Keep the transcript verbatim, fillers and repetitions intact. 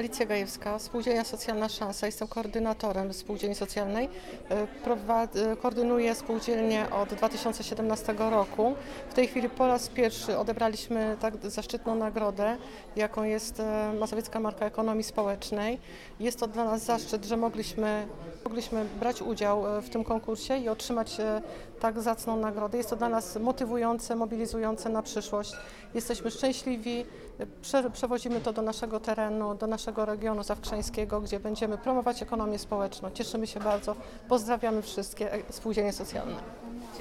Alicja Gajewska, Spółdzielnia Socjalna Szansa. Jestem koordynatorem Spółdzielni Socjalnej. Prowad- koordynuję spółdzielnię od dwa tysiące siedemnastego roku. W tej chwili po raz pierwszy odebraliśmy tak zaszczytną nagrodę, jaką jest Mazowiecka Marka Ekonomii Społecznej. Jest to dla nas zaszczyt, że mogliśmy, mogliśmy brać udział w tym konkursie i otrzymać tak zacną nagrodę. Jest to dla nas motywujące, mobilizujące na przyszłość. Jesteśmy szczęśliwi, prze, przewozimy to do naszego terenu, do naszego regionu zawkrzańskiego, gdzie będziemy promować ekonomię społeczną. Cieszymy się bardzo, pozdrawiamy wszystkie spółdzielnie socjalne.